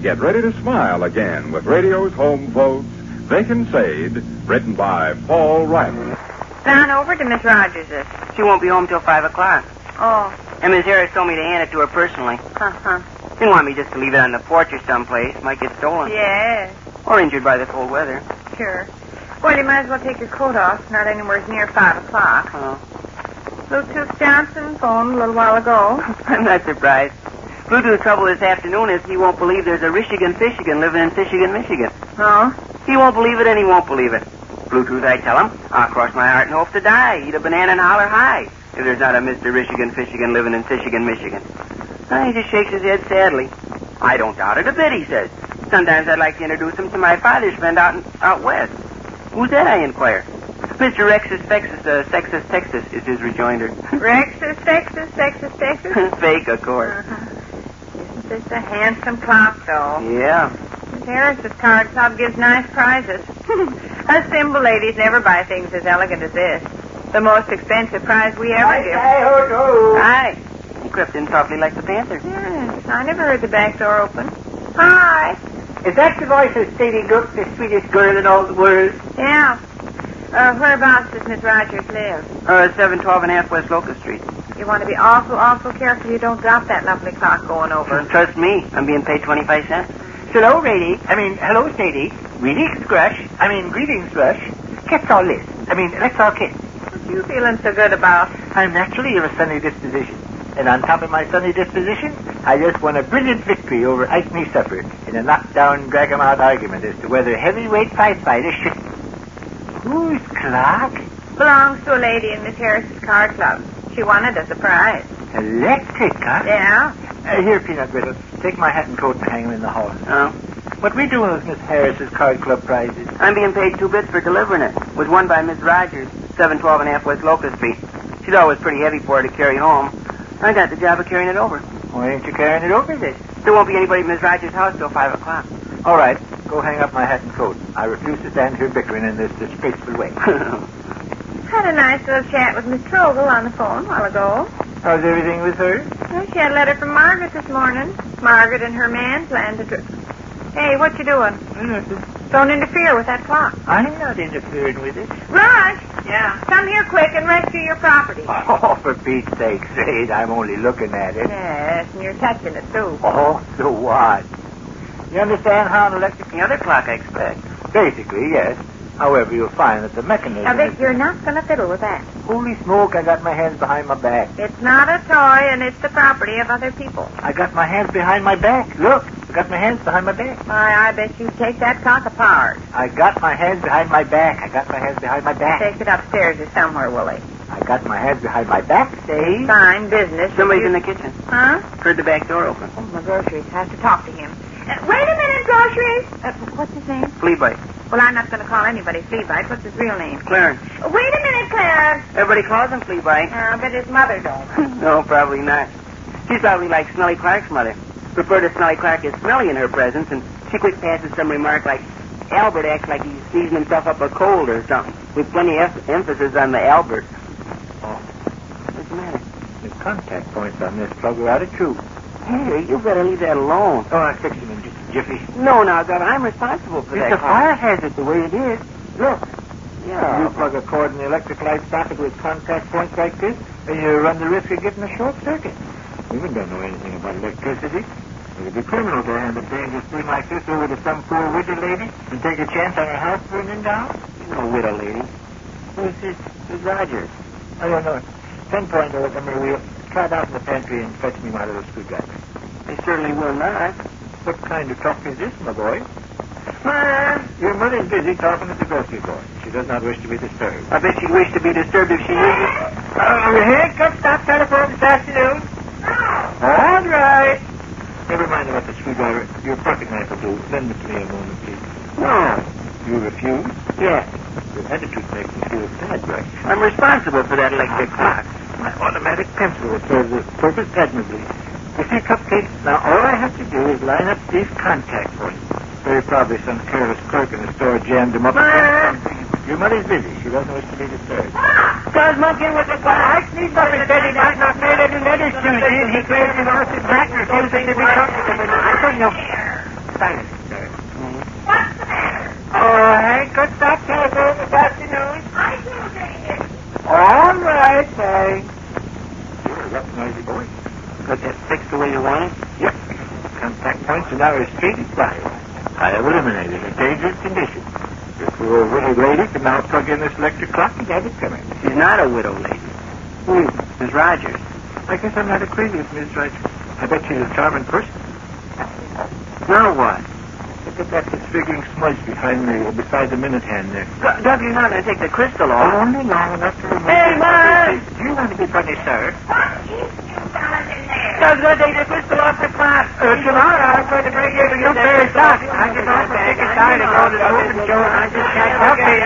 get ready to smile again with radio's home folks, Vic and Sade, written by Paul Riley. Gone over to Miss Rogers'. She won't be home till 5 o'clock. Oh. And Miss Harris told me to hand it to her personally. Uh-huh. Didn't want me just to leave it on the porch or someplace. Might get stolen. Yes. Or injured by the cold weather. Sure. Well, you might as well take your coat off. Not anywhere near 5 o'clock. Oh. Bluetooth Johnson phoned a little while ago. I'm not surprised. Bluetooth's trouble this afternoon is he won't believe there's a Michigan living in Michigan, Michigan. Oh? He won't believe it and he won't believe it. Bluetooth, I tell him, I'll cross my heart and hope to die. Eat a banana and holler high. If there's not a Mr. Michigan living in Michigan, Michigan. He just shakes his head sadly. I don't doubt it a bit, he says. Sometimes I'd like to introduce him to my father's friend out west. Who's that, I inquire. Mr. Rexus Sexus Texas is his rejoinder. Rexus Texas. Fake, of course. Uh-huh. Isn't this a handsome clock, though? Yeah. Miss Harris's card club gives nice prizes. Us simple ladies never buy things as elegant as this. The most expensive prize we ever give. Hi. He crept in softly like the panther. Yes, I never heard the back door open. Hi. Is that the voice of Sadie Brooks, the sweetest girl in all the world? Yeah. Whereabouts does Miss Rogers live? 712 and a half West Locust Street. You want to be awful careful you don't drop that lovely clock going over. Trust me, I'm being paid 25 cents. Hello, Sadie. Greetings, Rush. Kiss all this. Let's all kiss. What you feeling so good about? I'm naturally of a sunny disposition. And on top of my sunny disposition, I just won a brilliant victory over Ike Suffer in a knockdown, drag-em-out argument as to whether heavyweight fight fighters should... Whose clock? Belongs to a lady in Miss Harris's card club. She won it as a prize. Electric, huh? Yeah. Here, Peanut Brittle. Take my hat and coat and hang them in the hall. Oh? What we doing with Miss Harris's card club prizes? I'm being paid 2 bits for delivering it. Was won by Miss Rogers, 712 and a half West Locust Street. She's always pretty heavy for her to carry home. I got the job of carrying it over. Why ain't you carrying it over then? There won't be anybody at Miss Rogers' house till 5 o'clock. All right. Go hang up my hat and coat. I refuse to stand here bickering in this disgraceful way. Had a nice little chat with Miss Trogel on the phone a while ago. How's everything with her? Well, she had a letter from Margaret this morning. Margaret and her man planned to... Hey, what you doing? Nothing. Don't interfere with that clock. I'm not interfering with it. Rush! Yeah? Come here quick and rescue your property. Oh, for Pete's sake, Sade, I'm only looking at it. Yes, and you're touching it, too. Oh, so what? You understand how an electric... The other clock, I expect. Basically, yes. However, you'll find that the mechanism... Now, Vic, you're not going to fiddle with that. Holy smoke, I got my hands behind my back. It's not a toy, and it's the property of other people. I got my hands behind my back. Look, I got my hands behind my back. Why, I bet you take that clock apart. I got my hands behind my back. I got my hands behind my back. Take it upstairs or somewhere, Willie. I got my hands behind my back, Sade. Fine business. Somebody's in the kitchen. Huh? Heard the back door open. Oh, my groceries. I have to talk to him. Wait a minute, groceries. What's his name? Fleabite. Well, I'm not going to call anybody Fleabite. What's his real name? Clarence. Wait a minute, Clarence. Everybody calls him Fleabite. I bet his mother don't. No, probably not. She's probably like Smelly Clark's mother. Prefer to Smelly Clark is smelly in her presence, and she quick passes some remark like, Albert acts like he's seizing himself up a cold or something, with plenty of emphasis on the Albert. Oh. What's the matter? The contact points on this plug are out of tube. Hey, you better leave that alone. Oh, I'll fix them in just a jiffy. No, now, God, I'm responsible for that. It's a fire hazard the way it is. Look. Yeah. You plug a cord in the electric light socket with contact points like this, and you run the risk of getting a short circuit. Women don't know anything about electricity. It would be criminal to hand a dangerous thing like this over to some poor widow lady and take a chance on her house burning down. No widow lady. Who's this? Who's Rogers? I don't know. 10-point over the wheel. Try it out in the pantry and fetch me my little screwdriver. They certainly will not. What kind of talk is this, my boy? Your mother's busy talking to the grocery boy. She does not wish to be disturbed. I bet she'd wish to be disturbed if she knew you. Here comes stop telephone this afternoon. All right. Never mind about the screwdriver. Your pocket knife will do. Lend it to me a moment, please. No. You refuse? Yes. Your attitude makes me feel sad, right? I'm responsible for that electric clock. My automatic pencil will serve the purpose admirably. You see, Cupcake, now all I have to do is line up these contact points. Very probably some careless clerk in the store jammed them up. Your mother's busy. She doesn't wish to be disturbed. Does monkey with the clock? He's up and said he might not made any letters to you. He claims he lost his back and refusing to be comfortable. I don't know. dynasty, sir. What's the matter? Oh, Hank, good stop telephone this afternoon. I will take it. All right, thanks. You're a rough, noisy boy. Got that fixed the way you want it? Yep. Contact points in our street is fine. I have eliminated a dangerous condition. The poor widow lady can now plug in this electric clock and have it coming. She's not a widow lady. Who? Miss Rogers. I guess I'm not acquainted with Miss Rogers. I bet she's a charming person. Now what? Look at that disfiguring smudge beside the minute hand there. Doug, you're not going to take the crystal off. Only long enough to remove Hey, it. Mom! Do you want to be funny, sir? What is you fellas in there? Doug's going to take the crystal off the clock. Tomorrow I'm going to bring you to your very stock. I get off the ticket time to go to the open show and I just can't help it.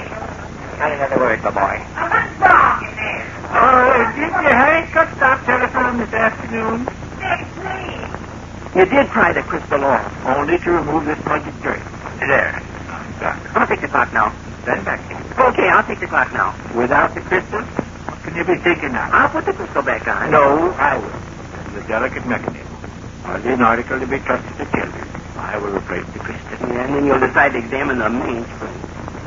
Not another word, my boy. What's wrong in there? Oh, didn't you, Hank? Got stop telephone this afternoon. Nick, please. You did pry the crystal off. Only to remove this smudge of dirt. There. I'll take the clock now. Stand back. Okay, I'll take the clock now. Without the crystal, what can you be thinking now? I'll put the crystal back on. No, I will. It's a delicate mechanism. Hardly an article to be trusted to children. I will replace the crystal. Yeah, and then you'll decide to examine the mainspring.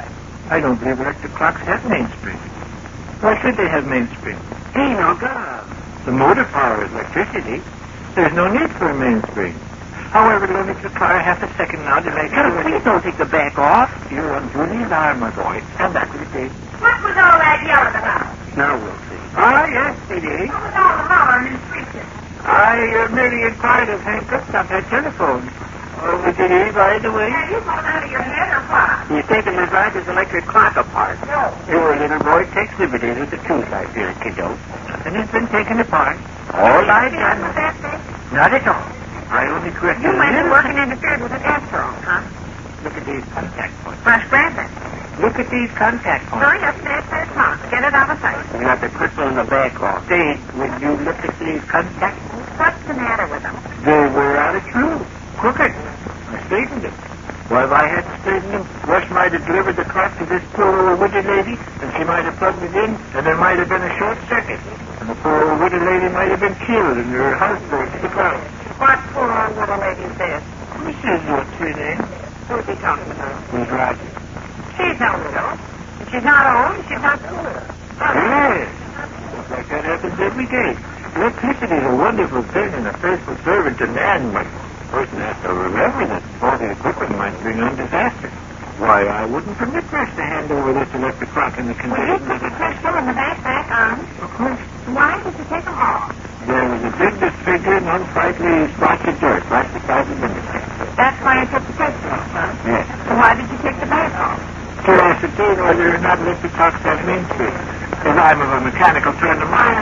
I don't believe electric clocks have mainsprings. Why should they have mainsprings? Hey, now, Gov. The motor power is electricity. There's no need for a mainspring. However, it'll only require half a second now to make Gov, please don't take the back off. You're unduly alarmed, my boy. Stand back with the tape. What was all that yelling about? Now we'll see. Ah, yes, lady. What was all the hollering and screeching? I merely inquired of Hank Gustaf at telephone. Was it he, by the way? Have you gone out of your head or what? You're taking Miss Rogers' electric clock apart. No. Your little boy takes liberties with the truth, I fear, kiddo. And it's been taken apart. All I done. Was that thing? Not at all. I only corrected You a went to little. work and interfered with an astro, huh? Look at these contact points. Brush Brandon. Look at these contact points. Hurry up, snatch that clock. Get it out of sight. You got the crystal in the back off. Say, when you look at these contact points, What's the matter with them? they were out of true. Crooked. I straightened them. Why, if I hadn't straightened them, Rush might have delivered the clock to this poor old widow lady, and she might have plugged it in, and there might have been a short circuit. And the poor old widow lady might have been killed and her house burned to the ground. What poor old little lady is this? Mrs. What's her name? Who's he talking about? Miss Rogers. She's no widow. She's not old. She's not poor. Yes. Looks like that happens every day. Electricity is a wonderful thing and a faithful servant to man, but the person has to remember that faulty equipment might bring on disaster. Why, I wouldn't permit Rush to hand over this electric clock in the Well, you condition put the that crystal and the backpack on. Of course. Why did you take them off? There was a big disfiguring, unsightly splotch of dirt right beside the window. That's why you took the crystal off, huh? Yes. So why did you take the back off? To ascertain whether or not electric clocks have mainsprings. Because I'm of a mechanical turn of mind.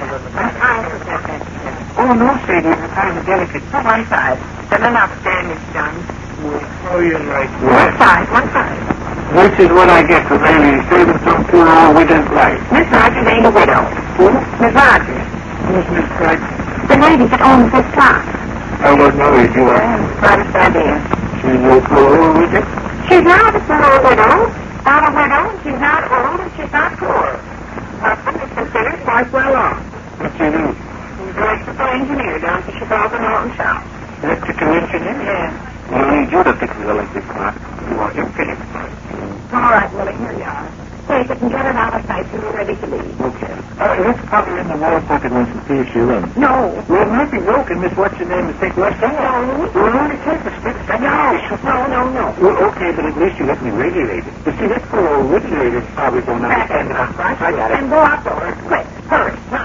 I forget that. Oh, no, Sadie, it's kind of delicate. To one side. There's enough damage done. Oh, you're right. One side, one side. This is what I get for maybe saving some poor old widow's life. Miss Rogers ain't a widow. Who? Miss Rogers. Who's Miss Rogers? The lady that owns this clock. I wasn't always you are. Brightest idea. She's no poor old widow. She's not a poor widow. Not a widow. She's not old and she's not poor. Husband is considered quite well off. What you do? He's an electrical engineer down to Chicago Norton Shop. Electrical engineer? Yeah. We'll need you to fix the electric clock. You want him fixed. All right, Willie, here you are. Take it and get it out of sight till we're ready to leave. Okay. Let's pop her in the wall pocket once and see if she runs. No. Well, Murphy Roke and Miss What's-Her-Name will take Rush down. No. We'll only take a split second. No. Well, okay, but at least you let me regulate it. You see, this poor old widow lady's probably going to Back understand it up, right? I got it. And go outdoors. Quick. Hurry.